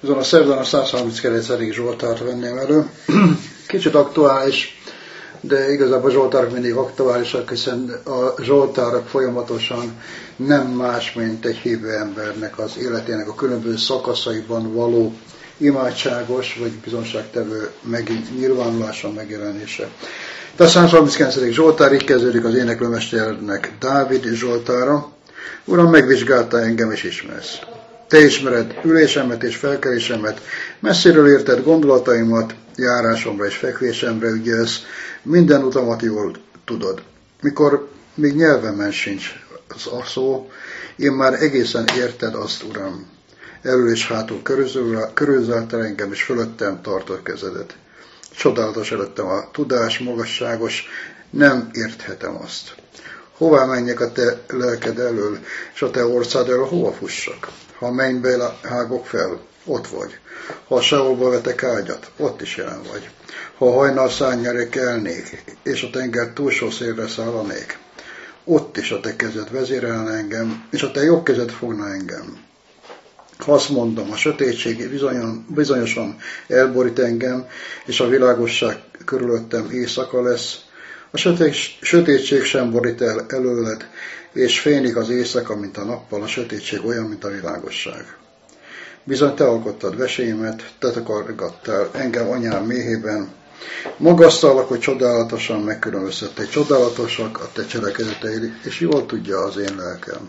Azon a szerdán a 139. Zsoltárt venném elő. Kicsit aktuális, de igazából a Zsoltárok mindig aktuálisak, hiszen a Zsoltárok folyamatosan nem más, mint egy hívő embernek az életének a különböző szakaszaiban való imádságos vagy bizonságtevő nyilvánulása, megjelenése. Tehát 139. Zsoltár így kezdődik az éneklőmesternek Dávid Zsoltára. Uram, megvizsgáltál engem és ismersz. Te ismered ülésemet és felkelésemet, messziről érted gondolataimat, járásomra és fekvésemre ügyelsz, minden utamat jól tudod. Mikor még nyelvemen sincs az a szó, én már egészen érted azt, Uram. Elől és hátul körülzáltál engem, és fölöttem tartod kezedet. Csodálatos előttem a tudás, magasságos, nem érthetem azt. Hová menjek a te lelked elől, és a te orszád elől hova fussak? Ha a mennybe hágok fel, ott vagy. Ha a Seolba vetek ágyat, ott is jelen vagy. Ha a hajnal szárnyára kelnék, és a tenger túlsó szélre szállanék, ott is a te kezed vezérelne engem, és a te jobb kezed fogna engem. Ha azt mondom, a sötétség bizonyosan elborít engem, és a világosság körülöttem éjszaka lesz, a sötétség sem borít el előled, és fénik az éjszaka, mint a nappal, a sötétség olyan, mint a világosság. Bizony te alkottad veséimet, te takargattál engem anyám méhében, magasztalak, hogy csodálatosan megkülönböztették, csodálatosak a te cselekedeteid, és jól tudja az én lelkem.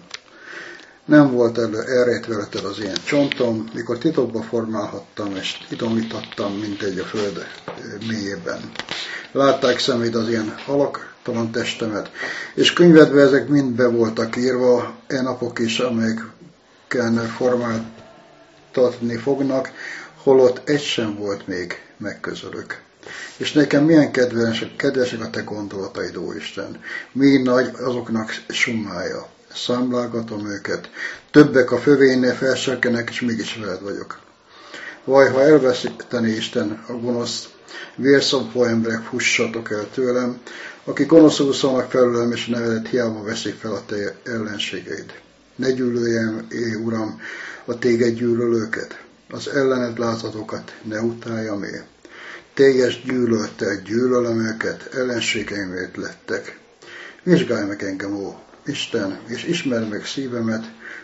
Nem volt elrejtve veleted az én csontom, mikor titokba formálhattam, és idomítottam, mint egy a föld mélyében. Látták szeméd az ilyen alaktalan testemet, és könyvedbe ezek mind be voltak írva, napok is, amelyeken formáltatni fognak, holott egy sem volt még megközülük. És nekem milyen kedvesek a te gondolataid, ó Isten, mi nagy azoknak summája. Számlálgatom őket, többek a fövénél felsökkenek, és mégis veled vagyok. Vaj, ha elveszíteni Isten a gonosz, vérszomfó emberek, fussatok el tőlem, akik gonoszul szólnak felőlem, és nevedet hiába veszik fel a te ellenségeid. Ne gyűlöljem, Uram, a téged gyűlölőket, az ellened lázadókat ne utáljam én. Teljes gyűlöltel gyűlölöm őket, ellenségeimért lettek. Vizsgálj meg engem, ó Isten, és ismerd meg szívemet,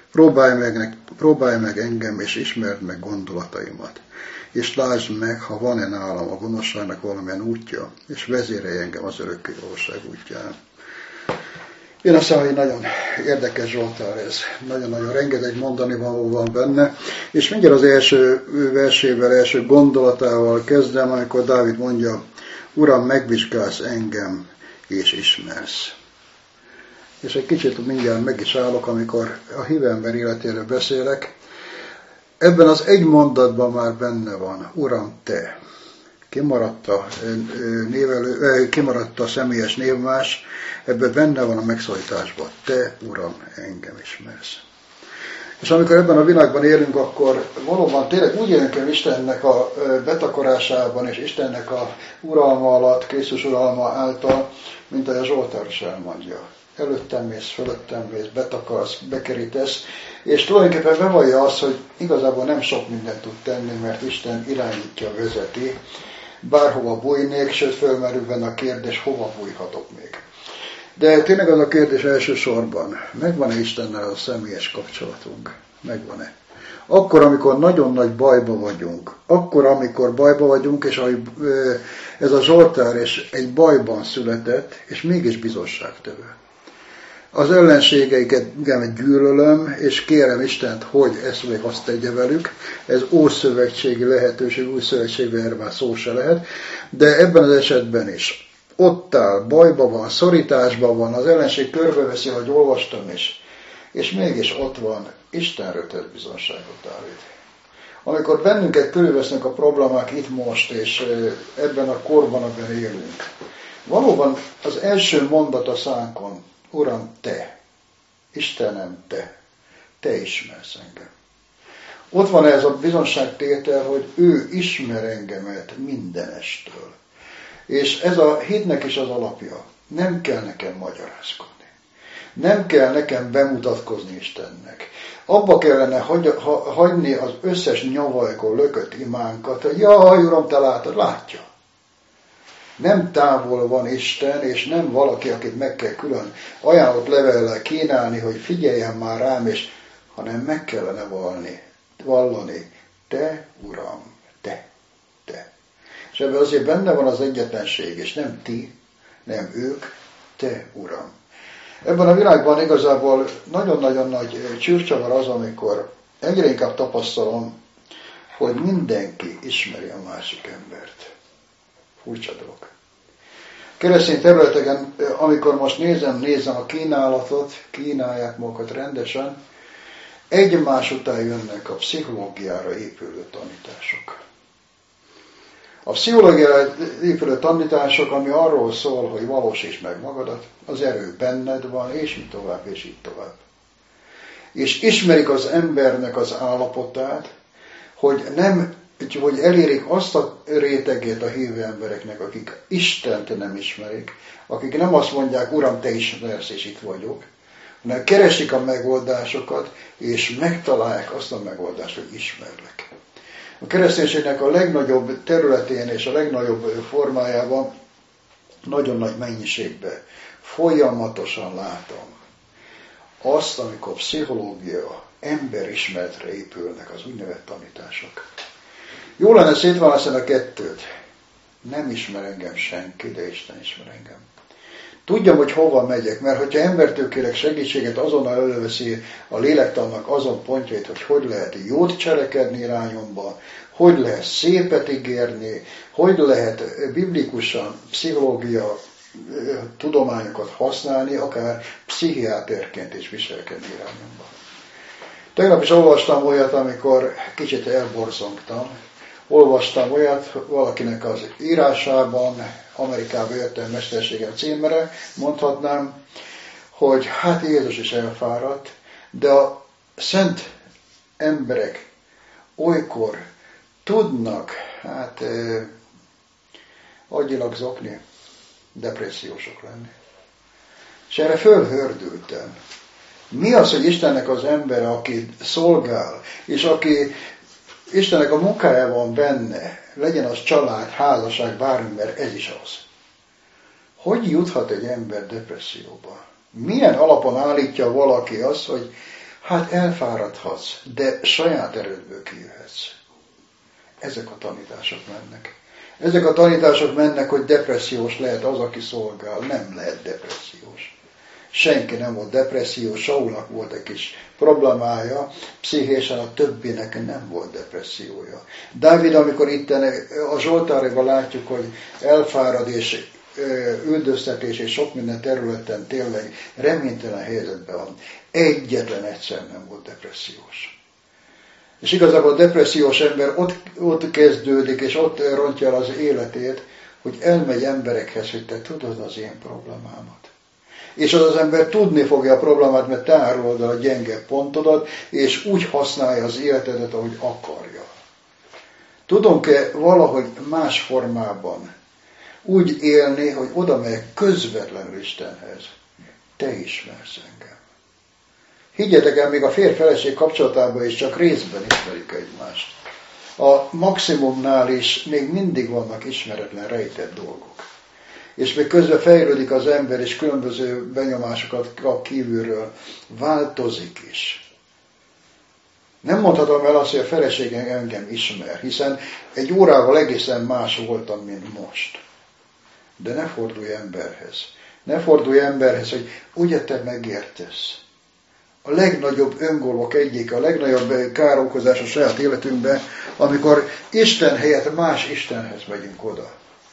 próbálj meg engem, és ismerd meg gondolataimat. És lásd meg, ha van-e nálam a gonoszságnak valamilyen útja, és vezérelj engem az örökké valóság útján. Én azt mondom, hogy nagyon érdekes Zsoltár ez. Nagyon-nagyon rengeteg mondani való van benne, és mindjárt az első versével, első gondolatával kezdem, amikor Dávid mondja, Uram, megvizsgálsz engem, és ismersz. És egy kicsit mindjárt meg is állok, amikor a hívő ember életéről beszélek. Ebben az egy mondatban már benne van, Uram, te. Kimaradt a személyes névmás, ebben benne van a megszólításban, te, Uram, engem ismersz. És amikor ebben a világban élünk, akkor valóban tényleg úgy élünk el Istennek a betakarásában, és Istennek a uralma alatt, Krisztus uralma által, mint ahogy a Zsoltár is elmondja. Előttem mész, fölöttem mész, betakarsz, bekerítesz, és tulajdonképpen bevallja azt, hogy igazából nem sok mindent tud tenni, mert Isten irányítja, vezeti, bárhova bújnék, sőt fölmerül benne a kérdés, hova bújhatok még. De tényleg az a kérdés elsősorban, megvan-e Istennel a személyes kapcsolatunk? Megvan-e? Akkor, amikor nagyon nagy bajba vagyunk, és ez a Zsoltár és egy bajban született, és mégis bizonságtevő. Az ellenségeiket gyűlölöm, és kérem Istent, hogy ezt vagy azt tegye velük. Ez ószövetségi lehetőség, új szövetségben erre már szó se lehet, de ebben az esetben is. Ott áll, bajban van, szorításban van, az ellenség körbeveszi, ahogy olvastam is, és mégis ott van, Istenről tett bizonságot, Dávid. Amikor bennünket körülvesznek a problémák itt most, és ebben a korban, amiben élünk, valóban az első mondat a szánkon, Uram, te, Istenem, te ismersz engem. Ott van ez a bizonságtétel, hogy ő ismer engemet mindenestől. És ez a hitnek is az alapja. Nem kell nekem magyarázkodni. Nem kell nekem bemutatkozni Istennek. Abba kellene hagyni az összes nyavajkó lökött imánkat, hogy jaj, Uram, te látod, látja. Nem távol van Isten, és nem valaki, akit meg kell külön ajánlott levellel kínálni, hogy figyeljen már rám, és hanem meg kellene vallani. Te, Uram, te. És ebben azért benne van az egyetlenség, és nem ti, nem ők, te, Uram. Ebben a világban igazából nagyon-nagyon nagy csűrcsavar az, amikor egyre inkább tapasztalom, hogy mindenki ismeri a másik embert. Furcsa dolog. Keresztény területeken, amikor most nézem a kínálatot, kínálják magukat rendesen, egymás után jönnek a pszichológiára épülő tanítások. A pszichológiára épülő tanítások, ami arról szól, hogy valósítsd meg magadat, az erő benned van, és így tovább, és így tovább. És ismerik az embernek az állapotát, hogy elérik azt a rétegét a hívő embereknek, akik Istent nem ismerik, akik nem azt mondják, Uram, te ismersz, és itt vagyok, hanem keresik a megoldásokat, és megtalálják azt a megoldást, hogy ismerlek. A kereszténységnek a legnagyobb területén és a legnagyobb formájában, nagyon nagy mennyiségben folyamatosan látom azt, amikor pszichológia, emberismeretre épülnek az úgynevezett tanítások. Jó lenne szétválasztani a kettőt. Nem ismer engem senki, de Isten ismer engem. Tudjam, hogy hova megyek, mert hogyha embertől kérek segítséget, azonnal előveszi a lélektannak azon pontjait, hogy lehet jót cselekedni irányomba, hogy lehet szépet ígérni, hogy lehet biblikusan pszichológia tudományokat használni, akár pszichiáterként is viselkedni irányomba. Tegnap is olvastam olyat, amikor kicsit elborzongtam. Olvastam olyat valakinek az írásában, Amerikába jöttem mesterségem címere, mondhatnám, hogy hát Jézus is elfáradt, de a szent emberek olykor tudnak, agyilag zokni, depressziósok lenni. És erre fölhördültem. Mi az, hogy Istennek az ember, aki szolgál, és aki Istennek a munkájában benne, legyen az család, házasság, bármi, mert ez is az. Hogy juthat egy ember depresszióba? Milyen alapon állítja valaki azt, hogy hát elfáradhatsz, de saját erődből kijöhetsz? Ezek a tanítások mennek. Ezek a tanítások mennek, hogy depressziós lehet az, aki szolgál. Nem lehet depressziós. Senki nem volt depressziós, Saulnak volt egy kis problémája, pszichésen a többinek nem volt depressziója. Dávid, amikor itt a Zsoltárban látjuk, hogy elfárad és üldöztetés és sok minden területen tényleg reménytelen helyzetben van. Egyetlen egyszer nem volt depressziós. És igazából a depressziós ember ott kezdődik, és ott rontja el az életét, hogy elmegy emberekhez, hogy te tudod az én problémámat. És az ember tudni fogja a problémát, mert te árulod el a gyenge pontodat, és úgy használja az életedet, ahogy akarja. Tudunk-e valahogy más formában úgy élni, hogy oda megyek közvetlenül Istenhez? Te ismersz engem. Higgyetek el, még a férj-feleség kapcsolatában is csak részben ismerjük egymást. A maximumnál is még mindig vannak ismeretlen, rejtett dolgok. És még közben fejlődik az ember, és különböző benyomásokat kap kívülről. Változik is. Nem mondhatom el azt, hogy a feleségem engem ismer, hiszen egy órával egészen más voltam, mint most. De ne fordulj emberhez. Ne fordulj emberhez, hogy ugye te megértesz. A legnagyobb öngólok egyik, a legnagyobb károkozás a saját életünkben, amikor Isten helyett más Istenhez megyünk oda.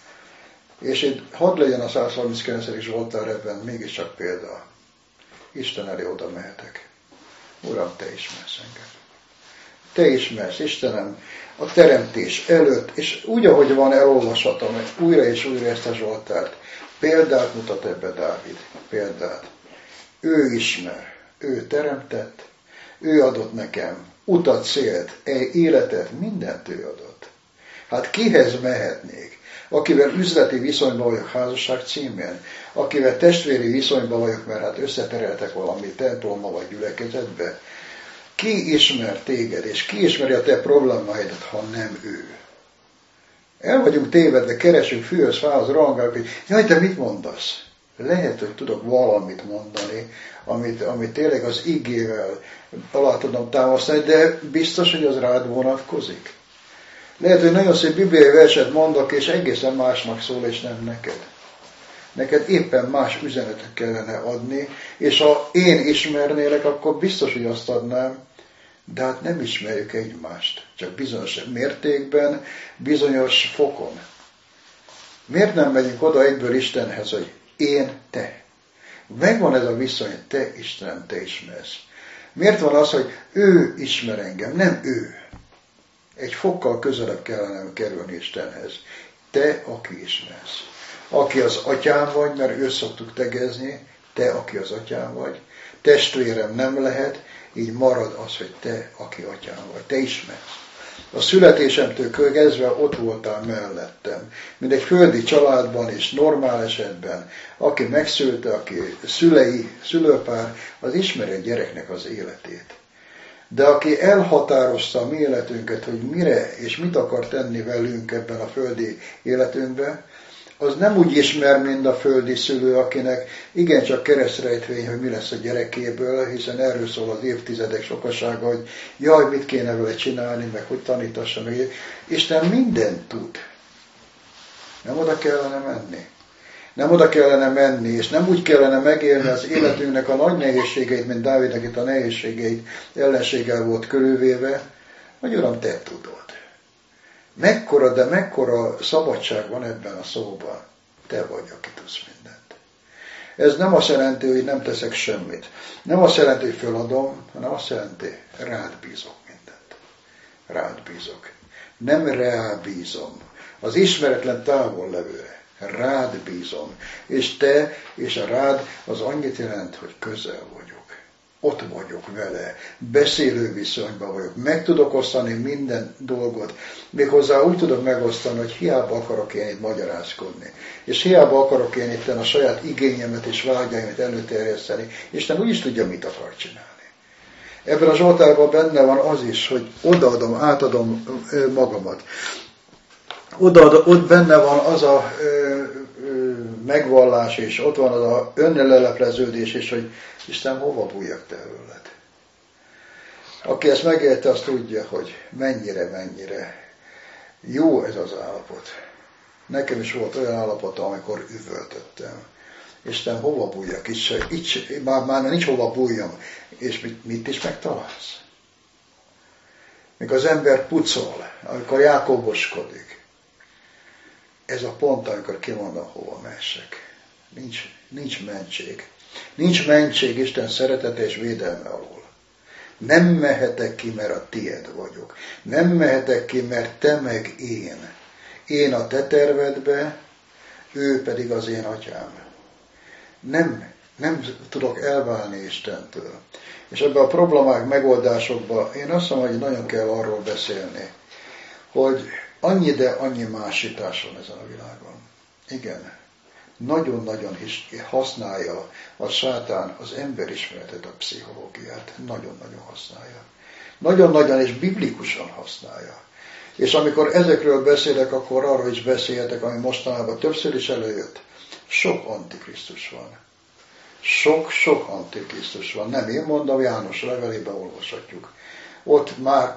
És itt hadd legyen a 139. Zsoltár ebben mégiscsak példa. Isten elé oda mehetek. Uram, te ismersz engem. Te ismersz, Istenem, a teremtés előtt, és úgy, ahogy van, elolvashatom újra és újra ezt a Zsoltárt. Példát mutat ebbe Dávid. Példát. Ő ismer. Ő teremtett. Ő adott nekem utat, célt, életet, mindent ő adott. Hát kihez mehetnék? Akivel üzleti viszonyban vagyok házasság címén, akivel testvéri viszonyban vagyok, mert hát összetereltek valami templomba vagy gyülekezetbe. Ki ismer téged, és ki ismeri a te problémáidat, ha nem ő? El vagyunk tévedve, keresünk fűhöz, fához, rohangálunk, hogy jaj, te mit mondasz? Lehet, hogy tudok valamit mondani, amit tényleg az igével alá tudom támasztani, de biztos, hogy az rád vonatkozik. Lehet, hogy nagyon szép bibliai verset mondok, és egészen másnak szól, és nem neked. Neked éppen más üzenetet kellene adni, és ha én ismernélek, akkor biztos, hogy azt adnám, de hát nem ismerjük egymást, csak bizonyos mértékben, bizonyos fokon. Miért nem megyünk oda egyből Istenhez, hogy én, te? Megvan ez a viszony, te Istenem, te ismersz. Miért van az, hogy ő ismer engem, nem ő? Egy fokkal közelebb kellene kerülni Istenhez. Te, aki ismersz. Aki az atyám vagy, mert őt szoktuk tegezni, te, aki az atyám vagy. Testvérem nem lehet, így marad az, hogy te, aki atyám vagy. Te ismersz. A születésemtől kezdve ott voltál mellettem. Mint egy földi családban és normál esetben, aki megszülte, aki szülőpár, az ismeri a gyereknek az életét. De aki elhatározta a mi életünket, hogy mire és mit akar tenni velünk ebben a földi életünkben, az nem úgy ismer, mint a földi szülő, akinek igencsak keresztrejtvény, hogy mi lesz a gyerekéből, hiszen erről szól az évtizedek sokasága, hogy jaj, mit kéne vele csinálni, meg hogy tanítassa meg. Isten mindent tud. Nem oda kellene menni. Nem oda kellene menni, és nem úgy kellene megélni az életünknek a nagy nehézségeit, mint Dávidnak itt a nehézségeit ellenséggel volt körülvéve, hogy Uram, te tudod. Mekkora szabadság van ebben a szóban. Te vagy, aki tudsz mindent. Ez nem azt jelenti, hogy nem teszek semmit. Nem azt jelenti, hogy föladom, hanem azt jelenti, rád bízok mindent. Rád bízok. Nem rábízom. Az ismeretlen távol levőre. Rád bízom. És te és a rád az annyit jelent, hogy közel vagyok. Ott vagyok vele. Beszélő viszonyban vagyok. Meg tudok osztani minden dolgot. Méghozzá úgy tudok megosztani, hogy hiába akarok én itt magyarázkodni. És hiába akarok én itt a saját igényemet és vágyaimat előterjeszteni. Isten úgy is tudja, mit akar csinálni. Ebben a Zsoltárban benne van az is, hogy odaadom, átadom magamat. Ott benne van az a megvallás, és ott van az a önlelepleződés, és hogy Isten, hova bújjak te előled? Aki ezt megélte, azt tudja, hogy mennyire jó ez az állapot. Nekem is volt olyan állapot, amikor üvöltöttem. Isten, hova bújjak? Már nincs hova bújjam. És mit is megtalálsz? Mikor az ember pucol, amikor jákoboskodik, ez a pont, amikor kimondom, hova messek. Nincs mentség. Nincs mentség Isten szeretete és védelme alól. Nem mehetek ki, mert a tied vagyok. Nem mehetek ki, mert te meg én. Én a te tervedbe, ő pedig az én atyám. Nem tudok elválni Istentől. És ebben a problémák megoldásokban én azt mondom, hogy nagyon kell arról beszélni, hogy annyi, de annyi másítás van ezen a világon. Igen, nagyon-nagyon is használja a sátán az emberismeretet, a pszichológiát. Nagyon-nagyon használja. Nagyon-nagyon és biblikusan használja. És amikor ezekről beszélek, akkor arról is beszélhetek, ami mostanában többször is előjött. Sok antikrisztus van. Sok antikrisztus van. Nem én mondom, János levelében olvashatjuk. Ott már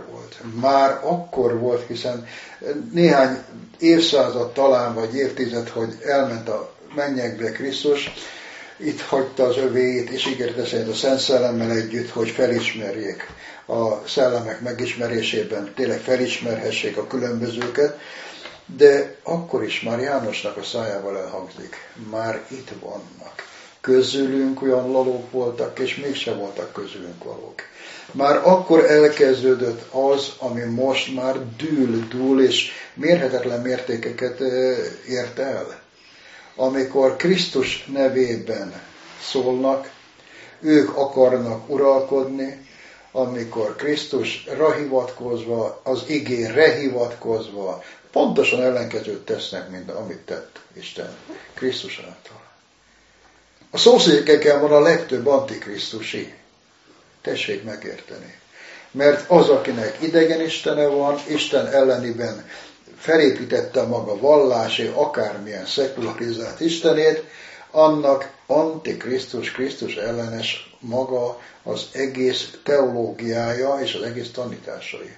akkor volt, hiszen néhány évszázad talán, vagy évtized, hogy elment a mennyekbe Krisztus, itt hagyta az övéit, és ígérte szerint a Szent Szellemmel együtt, hogy felismerjék a szellemek megismerésében, tényleg felismerhessék a különbözőket, de akkor is már Jánosnak a szájával elhangzik, már itt vannak. Közülünk olyan lalók voltak, és mégsem voltak közülünk valók. Már akkor elkezdődött az, ami most már dúl, és mérhetetlen mértékeket ért el. Amikor Krisztus nevében szólnak, ők akarnak uralkodni, amikor Krisztusra hivatkozva, az igére hivatkozva, pontosan ellenkezőt tesznek, mint amit tett Isten Krisztus által. A szószékeken van a legtöbb antikrisztusi. Tessék megérteni. Mert az, akinek idegen istene van, Isten elleniben felépítette maga vallási, akármilyen szekularizált istenét, annak antikrisztus, Krisztus ellenes maga az egész teológiája és az egész tanításai.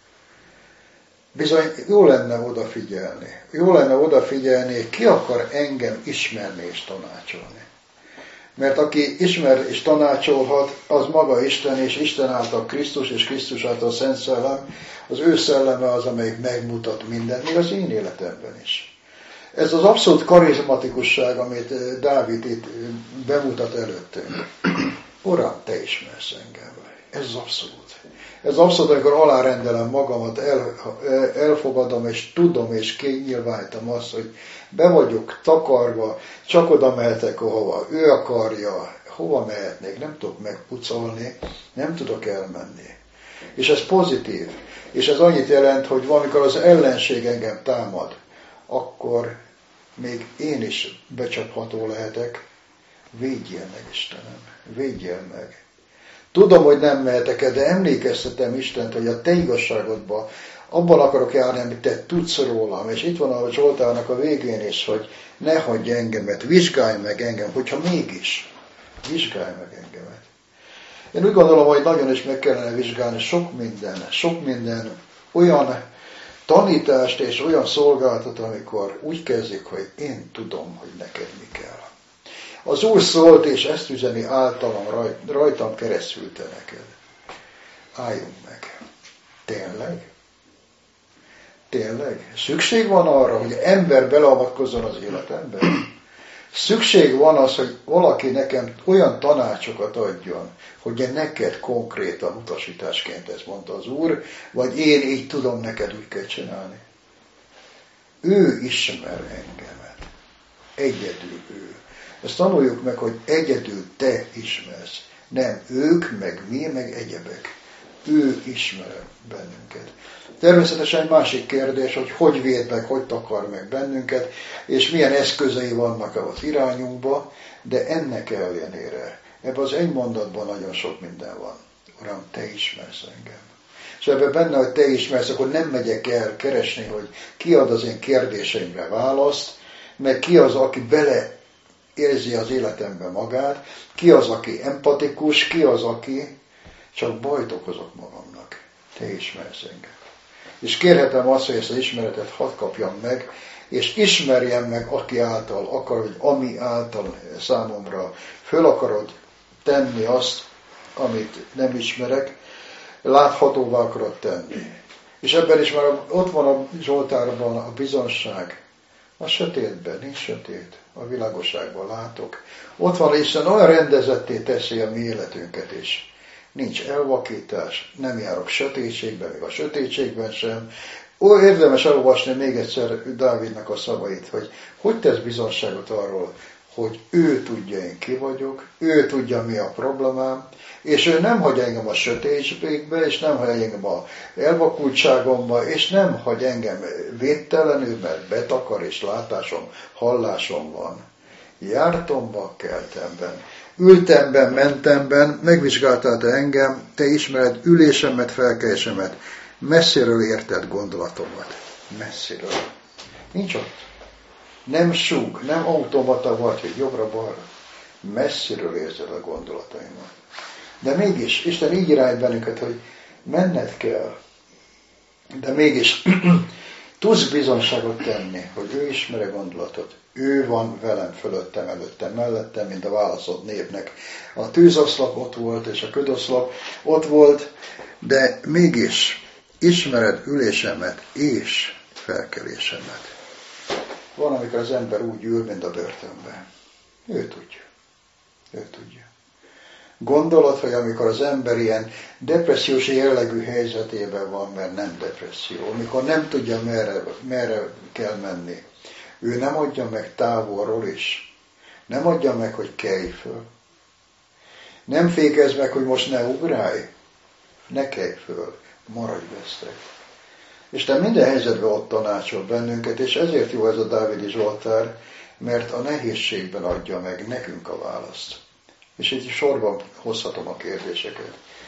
Bizony jó lenne odafigyelni. Jó lenne odafigyelni, ki akar engem ismerni és tanácsolni. Mert aki ismer és tanácsolhat, az maga Isten, és Isten által Krisztus, és Krisztus által a Szent Szellem, az ő szelleme az, amelyik megmutat mindent, még az én életemben is. Ez az abszolút karizmatikusság, amit Dávid itt bemutat előttünk. Uram, te ismersz engem. Ez az abszolút. Ez abszolút, amikor alárendelem magamat, elfogadom, és tudom, és kinyilvánítom azt, hogy be vagyok takarva, csak oda mehetek, ahova ő akarja, hova mehetnék, nem tudok megpucolni, nem tudok elmenni. És ez pozitív. És ez annyit jelent, hogy valamikor az ellenség engem támad, akkor még én is becsapható lehetek. Védjél meg, Istenem, védjél meg. Tudom, hogy nem mehetek el, de emlékeztetem Istent, hogy a te igazságodban abban akarok járni, amit te tudsz rólam. És itt van a Zsoltárnak a végén is, hogy ne hagyj engemet, vizsgálj meg engem, hogyha mégis, vizsgálj meg engemet. Én úgy gondolom, hogy nagyon is meg kellene vizsgálni sok minden olyan tanítást és olyan szolgálatot, amikor úgy kezdik, hogy én tudom, hogy neked mi kell. Az Úr szólt, és ezt üzeni általam, rajtam keresztül te neked. Álljunk meg. Tényleg? Tényleg? Szükség van arra, hogy ember beleavatkozzon az életembe? Szükség van az, hogy valaki nekem olyan tanácsokat adjon, hogy neked konkrétan utasításként ezt mondta az Úr, vagy én így tudom neked úgy kell csinálni. Ő ismer engemet. Egyedül ő. Ezt tanuljuk meg, hogy egyedül te ismersz. Nem ők, meg mi, meg egyebek. Ő ismer bennünket. Természetesen másik kérdés, hogy véd meg, hogy takar meg bennünket, és milyen eszközei vannak az irányunkba, de ennek ellenére, ebben az egy mondatban nagyon sok minden van. Uram, te ismersz engem. És ebben benne, hogy te ismersz, akkor nem megyek el keresni, hogy ki ad az én kérdéseimre választ, meg ki az, aki bele érzi az életemben magát, ki az, aki empatikus, ki az, aki csak bajt okozok magamnak. Te ismersz engem. És kérhetem azt, hogy ezt az ismeretet hadd kapjam meg, és ismerjem meg, aki által akar, vagy ami által számomra föl akarod tenni azt, amit nem ismerek, láthatóvá akarod tenni. És ebben is már ott van a Zsoltárban a bizonság. A sötétben, nincs sötét, a világosságban látok. Ott van, Isten olyan rendezetté teszi a mi életünket is. Nincs elvakítás, nem járok sötétségben, még a sötétségben sem. Érdemes elolvasni még egyszer Dávidnak a szavait, hogy tesz bizonságot arról, hogy ő tudja, én ki vagyok, ő tudja, mi a problémám, és ő nem hagy engem a sötétségbe, és nem hagy engem a elvakultságomba, és nem hagy engem védtelenül, mert betakar, és látásom, hallásom van. Jártomban, keltemben, ültemben, mentemben, megvizsgáltál te engem, te ismered ülésemet, felkelésemet, messziről érted gondolatomat. Messziről. Nincs ott. Nem súg, nem automata vagy, hogy jobbra-balra. Messziről érzed a gondolataimat. De mégis, Isten így irányt bennünket, hogy menned kell. De mégis tudsz bizonságot tenni, hogy ő ismeri gondolatot. Ő van velem, fölöttem, előttem, mellettem, mint a válaszott népnek. A tűzoszlop ott volt, és a ködoszlop ott volt, de mégis ismered ülésemet és felkelésemet. Van, amikor az ember úgy ül, mint a börtönben. Ő tudja. Ő tudja. Gondolod, hogy amikor az ember ilyen depressziós jellegű helyzetében van, mert nem depresszió, amikor nem tudja, merre kell menni, ő nem adja meg távolról is. Nem adja meg, hogy kelj föl. Nem fékezd meg, hogy most ne ugrálj. Ne kelj föl. Maradj vesztek. Isten minden helyzetben ott tanácsol bennünket, és ezért jó ez a Dávidi Zsoltár, mert a nehézségben adja meg nekünk a választ. És így sorban hozhatom a kérdéseket.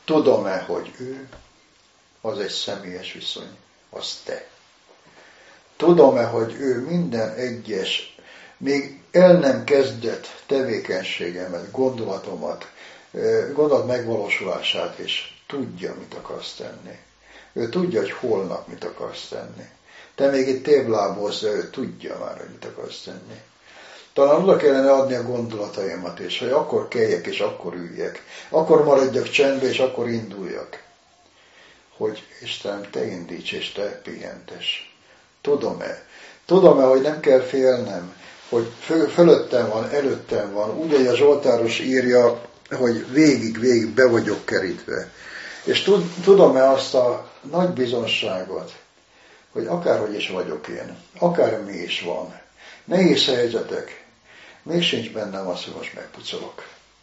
Tudom-e, hogy ő, az egy személyes viszony, az te. Tudom-e, hogy ő minden egyes, még el nem kezdett tevékenységemet, gondolat megvalósulását is tudja, mit akarsz tenni. Ő tudja, hogy holnap mit akarsz tenni. Te még itt tévlábolsz, de ő tudja már, hogy mit akarsz tenni. Talán oda kellene adni a gondolataimat is, hogy akkor keljek és akkor üljek. Akkor maradjak csendbe és akkor induljak. Hogy Istenem, te indíts és te pihentes. Tudom-e? Tudom-e, hogy nem kell félnem, hogy fölöttem van, előttem van. Úgy, hogy a Zsoltáros írja, hogy végig be vagyok kerítve. És tudom-e azt a nagy bizonságot, hogy akárhogy is vagyok én, akármi is van, nehéz helyzetek, még sincs bennem az, hogy most megpucolok.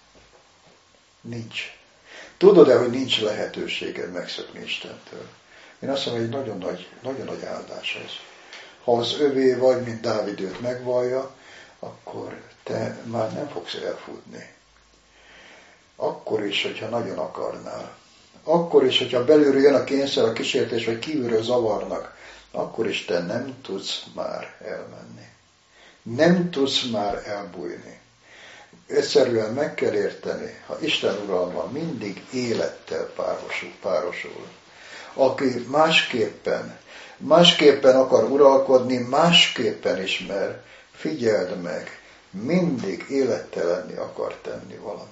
Nincs. Tudod-e, hogy nincs lehetőséged megszökni Istentől? Én azt mondom, hogy nagyon nagy áldás ez. Ha az övé vagy, mint Dávid őt megvallja, akkor te már nem fogsz elfutni. Akkor is, hogyha nagyon akarnál. Akkor is, hogyha belülről jön a kényszer, a kísértés, vagy kívülről zavarnak, akkor is te nem tudsz már elmenni. Nem tudsz már elbújni. Egyszerűen meg kell érteni, ha Isten uralma mindig élettel párosul. Aki másképpen akar uralkodni, másképpen ismer, figyeld meg, mindig élettelenni akar tenni valamit.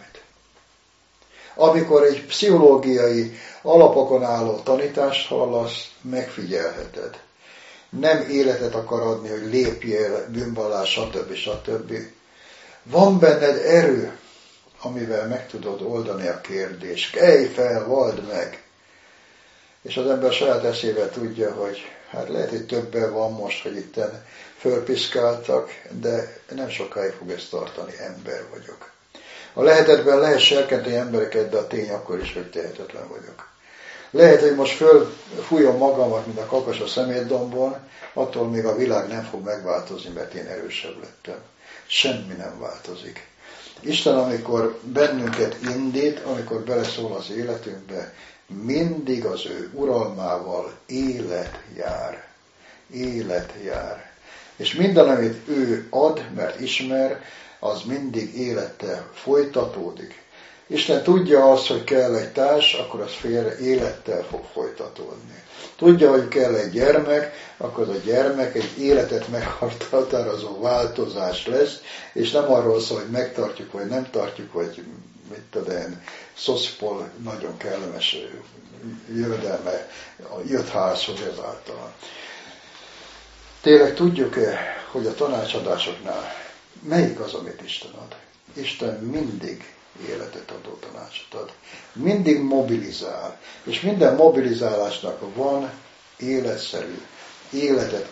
Amikor egy pszichológiai alapokon álló tanítást hallasz, megfigyelheted. Nem életet akar adni, hogy lépjél, bűnvallás, stb. Van benned erő, amivel meg tudod oldani a kérdést. Kelj fel, vald meg! És az ember saját eszével tudja, hogy hát lehet, hogy többen van most, hogy itten fölpiszkáltak, de nem sokáig fog ezt tartani, ember vagyok. A lehetetben lehet serkenteni embereket, de a tény akkor is, hogy tehetetlen vagyok. Lehet, hogy most fölfújom magamat, mint a kakas a szemétdombon, attól még a világ nem fog megváltozni, mert én erősebb lettem. Semmi nem változik. Isten, amikor bennünket indít, amikor beleszól az életünkbe, mindig az ő uralmával élet jár. Élet jár. És minden, amit ő ad, mert ismer, az mindig élettel folytatódik. Isten tudja azt, hogy kell egy társ, akkor az élettel fog folytatódni. Tudja, hogy kell egy gyermek, akkor az a gyermek egy életet meghatározó változás lesz, és nem arról szól, hogy megtartjuk, vagy nem tartjuk, vagy mit tudom én, szoszpol nagyon kellemes jövedelme jött házhoz ezáltal. Tényleg tudjuk-e, hogy a tanácsadásoknál melyik az, amit Isten ad? Isten mindig életet adó tanácsot ad. Mindig mobilizál. És minden mobilizálásnak van életszerű, életet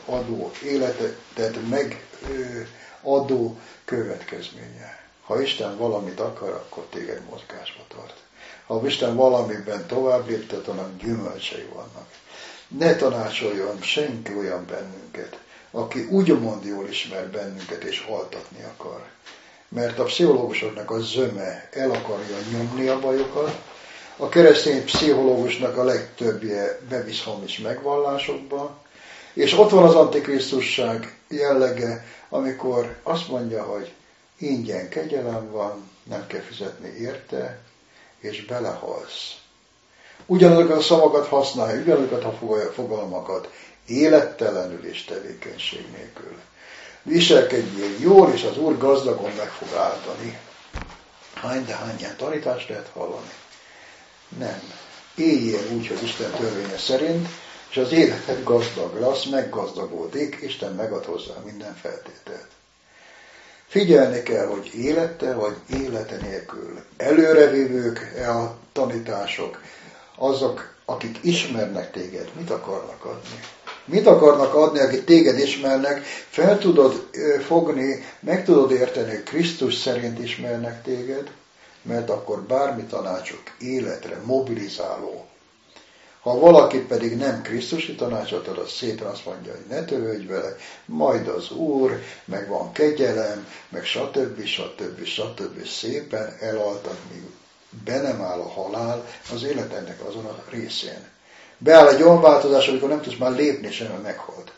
megadó következménye. Ha Isten valamit akar, akkor téged mozgásba tart. Ha Isten valamiben tovább léptet, annak gyümölcsei vannak. Ne tanácsoljon senki olyan bennünket, aki úgymond jól ismer bennünket és altatni akar. Mert a pszichológusoknak a zöme el akarja nyomni a bajokat, a keresztény pszichológusnak a legtöbbje bevisz hamis megvallásokba, és ott van az antikrisztusság jellege, amikor azt mondja, hogy ingyen kegyelem van, nem kell fizetni érte, és belehalsz. Ugyanazokat a szavakat használja, ugyanazokat a fogalmakat, élettelenül és tevékenység nélkül. Viselkedjél jól, és az Úr gazdagon meg fog áldani. Hány ilyen tanítást lehet hallani? Nem. Éljél úgy, hogy Isten törvénye szerint, és az életed gazdag lesz, meggazdagodik, Isten megad hozzá minden feltételt. Figyelni kell, hogy élettel vagy élete nélkül. Előrevívők a tanítások, azok, akik ismernek téged, mit akarnak adni? Mit akarnak adni, akik téged ismernek, fel tudod fogni, meg tudod érteni, hogy Krisztus szerint ismernek téged, mert akkor bármi tanácsok életre, mobilizáló. Ha valaki pedig nem Krisztusi tanácsot ad, az szépen azt mondja, hogy ne törődj vele, majd az Úr, meg van kegyelem, meg stb. Szépen elaltatni be nem áll a halál az életednek azon a részén. Beáll egy olyan változás, amikor nem tudsz már lépni sem, mert meghalt.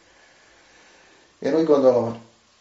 Én úgy gondolom, hogy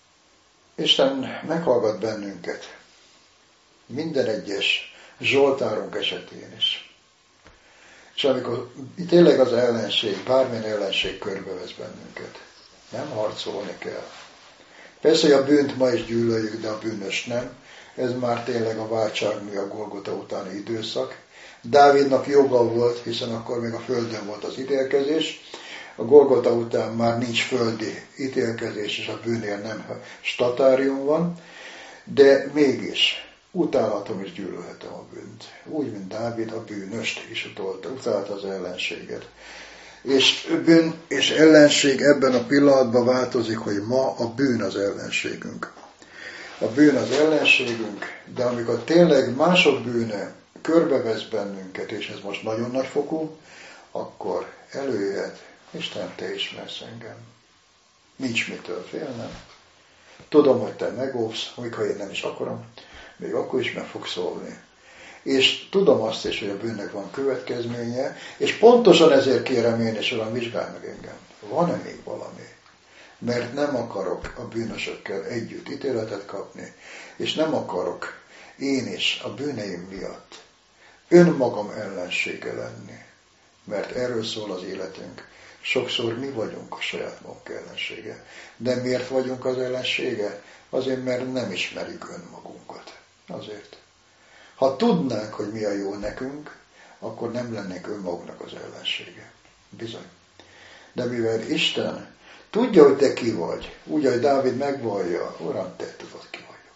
Isten meghallgat bennünket minden egyes zsoltárunk esetén is. És amikor tényleg az ellenség, bármilyen ellenség körbevesz bennünket, nem harcolni kell. Persze, hogy a bűnt ma is gyűlöljük, de a bűnös nem. Ez már tényleg a váltságmű, a Golgota utáni időszak. Dávidnak joga volt, hiszen akkor még a földön volt az ítélkezés. A Golgota után már nincs földi ítélkezés, és a bűnél nem statárium van. De mégis utálhatom és gyűlölhetem a bűnt. Úgy, mint Dávid a bűnöst is utálta az ellenséget. És bűn és ellenség ebben a pillanatban változik, hogy ma a bűn az ellenségünk. A bűn az ellenségünk, de amikor tényleg mások bűne körbevesz bennünket, és ez most nagyon nagyfokú, akkor előjöhet, Isten, te ismersz engem. Nincs mitől félnem. Tudom, hogy te megóvsz, amikor én nem is akarom, még akkor is meg fog szólni. És tudom azt is, hogy a bűnnek van következménye, és pontosan ezért kérem én is, Uram, vizsgálj meg engem. Van-e még valami? Mert nem akarok a bűnösökkel együtt ítéletet kapni, és nem akarok én is a bűneim miatt önmagam ellensége lenni. Mert erről szól az életünk. Sokszor mi vagyunk a saját magunk ellensége. De miért vagyunk az ellensége? Azért, mert nem ismerjük önmagunkat. Azért. Ha tudnánk, hogy mi a jó nekünk, akkor nem lennénk önmagunknak az ellensége. Bizony. De mivel Isten tudja, hogy te ki vagy, úgy, ahogy Dávid megvallja, Uram, te tudod, ki vagyok.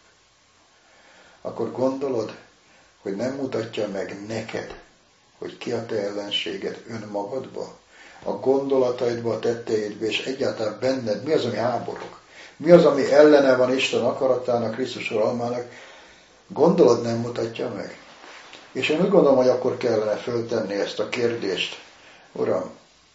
Akkor gondolod, hogy nem mutatja meg neked, hogy ki a te ellenséged önmagadba, a gondolataidba, a tetteidbe, és egyáltalán benned mi az, ami háborog? Mi az, ami ellene van Isten akaratának, Krisztus uralmának? Gondolod nem mutatja meg? És én úgy gondolom, hogy akkor kellene föltenni ezt a kérdést. Uram,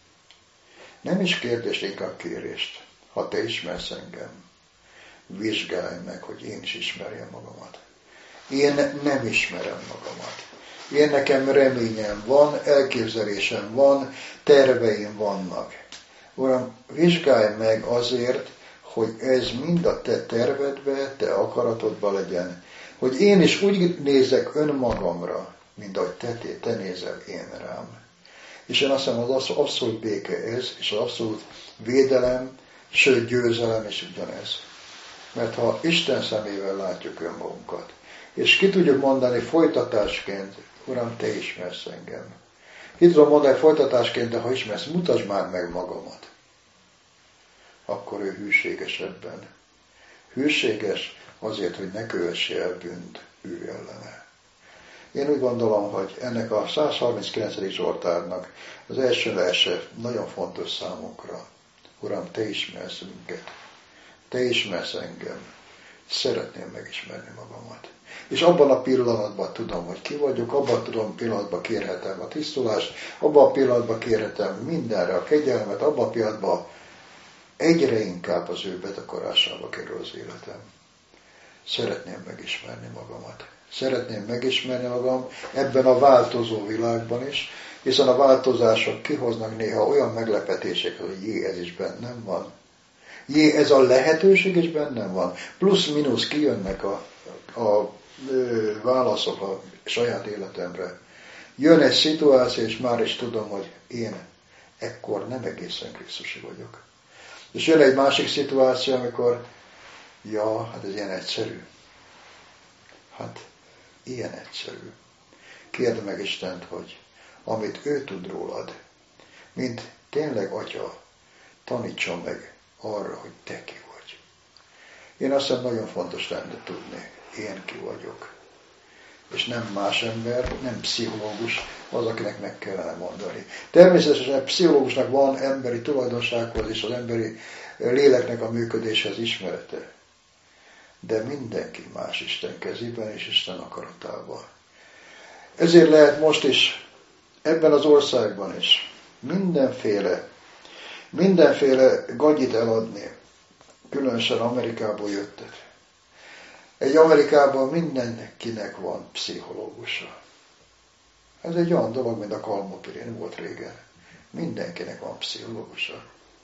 nem is kérdést, inkább kérést. Ha te ismersz engem, vizsgálj meg, hogy én is ismerjem magamat. Én nem ismerem magamat. Én nekem reményem van, elképzelésem van, terveim vannak. Uram, vizsgálj meg azért, hogy ez mind a te tervedbe, te akaratodba legyen. Hogy én is úgy nézek önmagamra, mint ahogy te nézel én rám. És én azt hiszem, az abszolút béke ez, és az abszolút védelem, sőt győzelem is ugyanez. Mert ha Isten szemével látjuk önmagunkat, és ki tudjuk mondani folytatásként, Uram, te ismersz engem. Ki tudom mondani folytatásként, de ha ismersz, mutasd már meg magamat. Akkor ő hűséges ebben. Hűséges azért, hogy ne kövessél el bűnt ő ellene. Én úgy gondolom, hogy ennek a 139. Zsoltárnak az első verse nagyon fontos számunkra. Uram, te ismersz minket. Te ismersz engem. Szeretném megismerni magamat. És abban a pillanatban tudom, hogy ki vagyok, abban a pillanatban kérhetem a tisztulást, abban a pillanatban kérhetem mindenre a kegyelmet, abban a pillanatban egyre inkább az ő betakarásába kerül az életem. Szeretném megismerni magamat. Szeretném megismerni magam ebben a változó világban is, hiszen a változások kihoznak néha olyan meglepetéseket, hogy jé, ez is bennem van. Jé, ez a lehetőség is bennem van. Plusz-minusz kijönnek a válaszok a saját életemre. Jön egy szituáció, és már is tudom, hogy én ekkor nem egészen Krisztusi vagyok. És jön egy másik szituáció, amikor hát ez ilyen egyszerű. Hát, ilyen egyszerű. Kérd meg Istent, hogy amit ő tud rólad, mint tényleg Atya, tanítson meg arra, hogy te ki vagy. Én azt hiszem, nagyon fontos lenne tudni, én ki vagyok. És nem más ember, nem pszichológus az, akinek meg kellene mondani. Természetesen pszichológusnak van emberi tulajdonsághoz és az emberi léleknek a működéshez ismerete. De mindenki más Isten kezében és Isten akaratában. Ezért lehet most is ebben az országban is mindenféle gagyit eladni, különösen Amerikából jöttek. Egy Amerikában mindenkinek van pszichológusa. Ez egy olyan dolog, mint a kalmopirén volt régen. Mindenkinek van pszichológusa.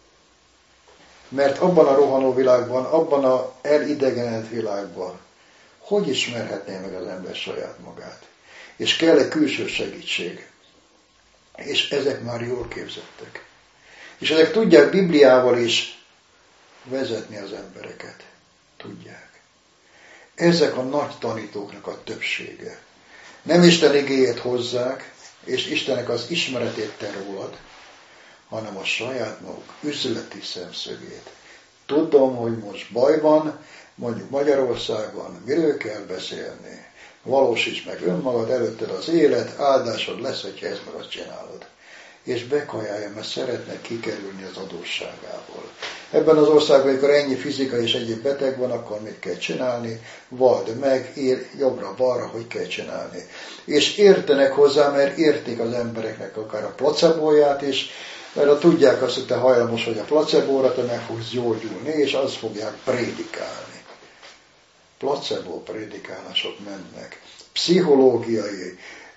Mert abban a rohanó világban, abban az elidegenedett világban, hogy ismerhetné meg az ember saját magát? És kell egy külső segítség. És ezek már jól képzettek. És ezek tudják Bibliával is vezetni az embereket. Tudják. Ezek a nagy tanítóknak a többsége. Nem Isten igéjét hozzák, és Istennek az ismeretét te rólad, hanem a saját maguk üzleti szemszögét. Tudom, hogy most baj van, mondjuk Magyarországon, miről kell beszélni. Valósíts meg önmagad, előtted az élet, áldásod lesz, hogyha ezt meg azt csinálod. És bekajálja, mert szeretne kikerülni az adósságából. Ebben az országban, amikor ennyi fizikai és egyéb beteg van, akkor mit kell csinálni? Vald meg, jobbra-balra, hogy kell csinálni. És értenek hozzá, mert értik az embereknek akár a placebóját is, mert ha tudják azt, hogy te hajlamos vagy a placebóra, te meg fogsz gyógyulni, és azt fogják prédikálni. Placebo prédikálások mennek. Pszichológiai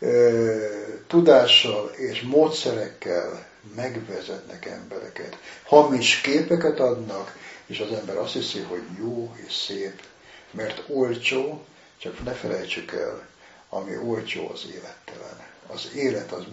tudással és módszerekkel megvezetnek embereket. Hamis képeket adnak, és az ember azt hiszi, hogy jó és szép, mert olcsó, csak ne felejtsük el, ami olcsó, az élettelen. Az élet az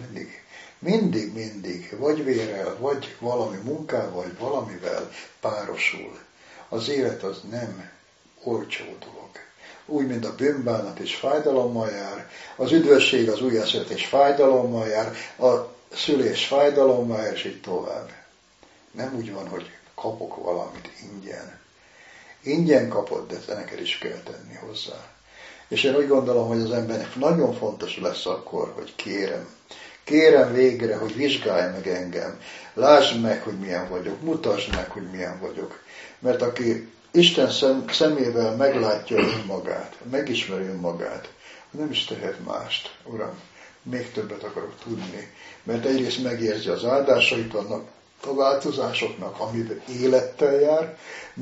mindig, vagy vérrel, vagy valami munkával, vagy valamivel párosul. Az élet az nem olcsó dolog. Úgy, mint a bűnbánat is fájdalommal jár, az üdvösség, az újjászületés fájdalommal jár, a szülés fájdalommal jár, és így tovább. Nem úgy van, hogy kapok valamit ingyen. Ingyen kapod, de te neked is kell tenni hozzá. És én úgy gondolom, hogy az embernek nagyon fontos lesz akkor, hogy kérem végre, hogy vizsgálj meg engem, lásd meg, hogy milyen vagyok, mutasd meg, hogy milyen vagyok. Mert aki Isten szemével meglátja önmagát, megismeri önmagát, nem is tehet mást. Uram, még többet akarok tudni, mert egyrészt megérzi az áldásait annak a változásoknak, amiben élettel jár,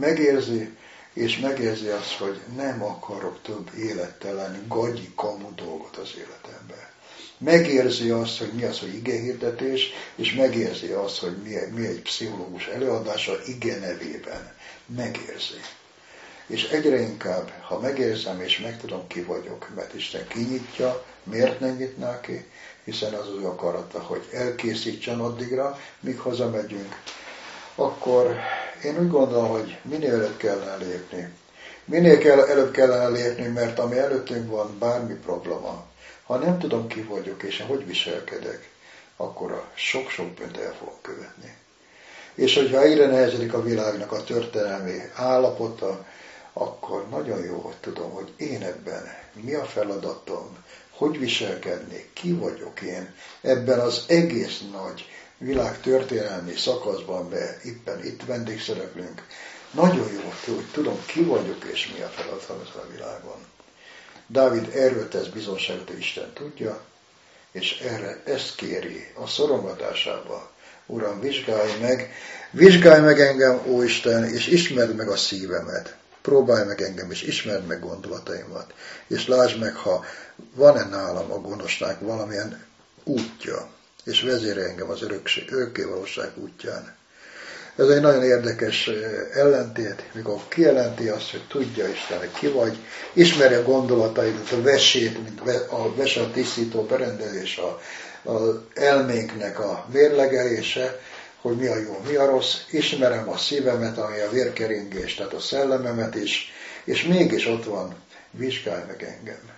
megérzi azt, hogy nem akarok több élettelen, gagyi, kamu dolgot az életemben. Megérzi azt, hogy mi az, hogy igehirdetés, és megérzi azt, hogy mi egy pszichológus előadása ige nevében. Megérzi. És egyre inkább, ha megérzem és megtudom, ki vagyok, mert Isten kinyitja, miért nem nyitná ki, hiszen az ő akarata, hogy elkészítsen addigra, míg hazamegyünk, akkor én úgy gondolom, hogy minél előbb kellene lépni. Előbb kellene lépni, mert ami előttünk van, bármi probléma, ha nem tudom, ki vagyok és hogy viselkedek, akkor a sok-sok bűnt el fogok követni. És hogyha egyre nehezedik a világnak a történelmi állapota, akkor nagyon jó, hogy tudom, hogy én ebben mi a feladatom, hogy viselkednék, ki vagyok én ebben az egész nagy világ történelmi szakaszban, éppen itt vendégszereplünk. Nagyon jó, hogy tudom, ki vagyok és mi a feladatom ezen a világon. Dávid erről tesz bizonságot, hogy Isten tudja, és erre ezt kéri a szorongatásába. Uram, vizsgálj meg engem, ó Isten, és ismerd meg a szívemet. Próbálj meg engem, és ismerd meg gondolataimat. És lásd meg, ha van-e nálam a gonosznak valamilyen útja, és vezérelj engem az örökkévalóság útján. Ez egy nagyon érdekes ellentét, mikor kijelenti azt, hogy tudja Isten, hogy ki vagy, ismerje a gondolataidat, a vesét, mint a vese a tisztító berendezés, az elménknek a mérlegelése, hogy mi a jó, mi a rossz, ismerem a szívemet, ami a vérkeringés, tehát a szellememet is, és mégis ott van, vizsgálj meg engem.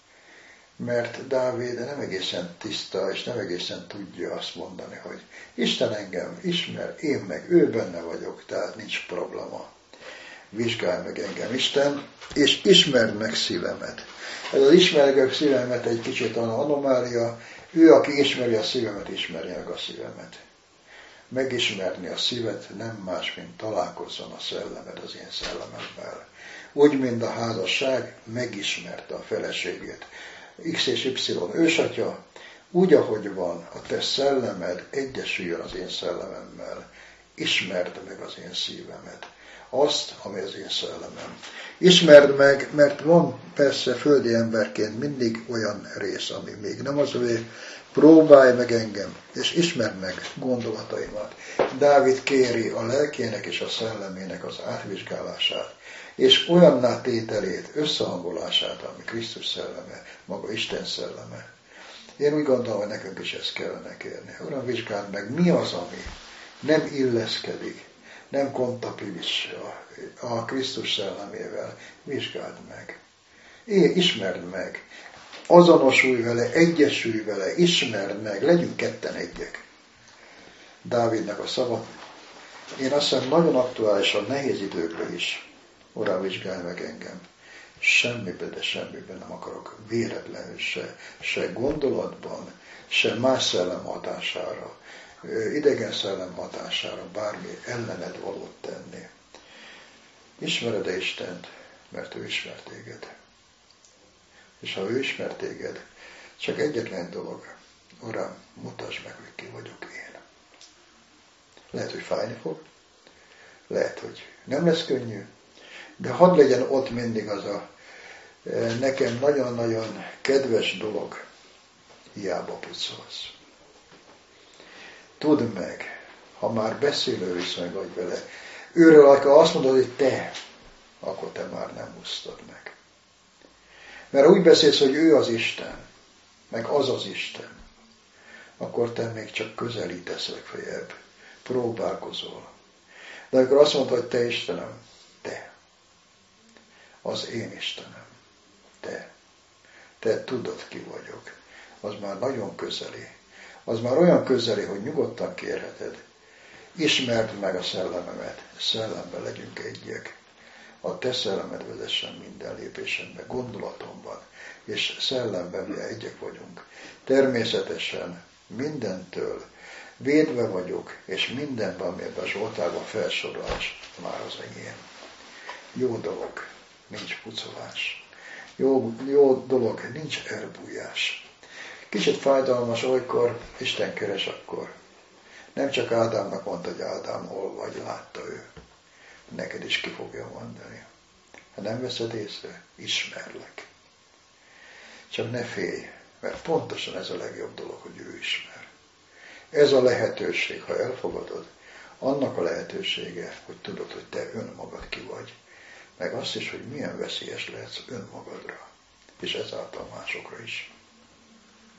Mert Dávid nem egészen tiszta, és nem egészen tudja azt mondani, hogy Isten engem ismer, én meg ő benne vagyok, tehát nincs probléma. Vizsgálj meg engem, Isten, és ismerd meg szívemet. Ez az ismerd meg szívemet egy kicsit anomália, ő, aki ismeri a szívemet, ismerje meg a szívemet. Megismerni a szívet nem más, mint találkozzon a szellemed az én szellememmel. Úgy, mint a házasság megismerte a feleségét. X és Y ősatya, úgy, ahogy van, a te szellemed egyesüljön az én szellememmel. Ismerd meg az én szívemet. azt, ami az én szellemem. Ismerd meg, mert van persze földi emberként mindig olyan rész, ami még nem az övé. Próbálj meg engem, és ismerd meg gondolataimat. Dávid kéri a lelkének és a szellemének az átvizsgálását, és olyanná tételét, összehangolását, ami Krisztus szelleme, maga Isten szelleme. Én úgy gondolom, hogy nekünk is ezt kellene kérni. Uram, vizsgáld meg, mi az, ami nem illeszkedik, nem kompatibilis a Krisztus szellemével. Vizsgáld meg. Ismerd meg. Azonosulj vele, egyesülj vele, ismerd meg, legyünk ketten egyek. Dávidnak a szava. Én azt hiszem nagyon aktuális a nehéz időkben is. Uram, vizsgálj meg engem. Semmiben, de semmiben nem akarok véletlenül se gondolatban, se más szellem hatására, idegen szellem hatására bármi ellened valót tenni. Ismered-e Istent, mert ő ismer téged. És ha ő ismer téged, csak egyetlen dolog, Uram, mutasd meg, hogy ki vagyok én. Lehet, hogy fájni fog, lehet, hogy nem lesz könnyű, de hadd legyen ott mindig az a nekem nagyon-nagyon kedves dolog, hiába pucolsz. Tudd meg, ha már beszélő viszony vagy vele, őről, ha azt mondod, hogy te, akkor te már nem úsztad meg. Mert úgy beszélsz, hogy ő az Isten, meg az az Isten, akkor te még csak közelítesz legfeljebb, próbálkozol. De amikor azt mondod, hogy te Istenem, te, az én Istenem, te tudod, ki vagyok, az már nagyon közeli. Az már olyan közeli, hogy nyugodtan kérheted. Ismerd meg a szellememet, szellemben legyünk egyek. A te szellemed vezessen minden lépésembe, gondolatomban, és szellemben mi egyek vagyunk. Természetesen mindentől védve vagyok, és mindenben, ami ebben a Zsoltárban felsorolás, már az enyém. Jó dolog, nincs pucolás. Jó dolog, nincs elbújás. Kicsit fájdalmas, olykor Isten keres akkor. Nem csak Ádámnak mondta, hogy Ádám, hol vagy, látta ő. Neked is ki fogja mondani. Ha nem veszed észre, ismerlek. Csak ne félj, mert pontosan ez a legjobb dolog, hogy ő ismer. Ez a lehetőség, ha elfogadod, annak a lehetősége, hogy tudod, hogy te önmagad ki vagy. Meg azt is, hogy milyen veszélyes lehetsz önmagadra, és ezáltal másokra is.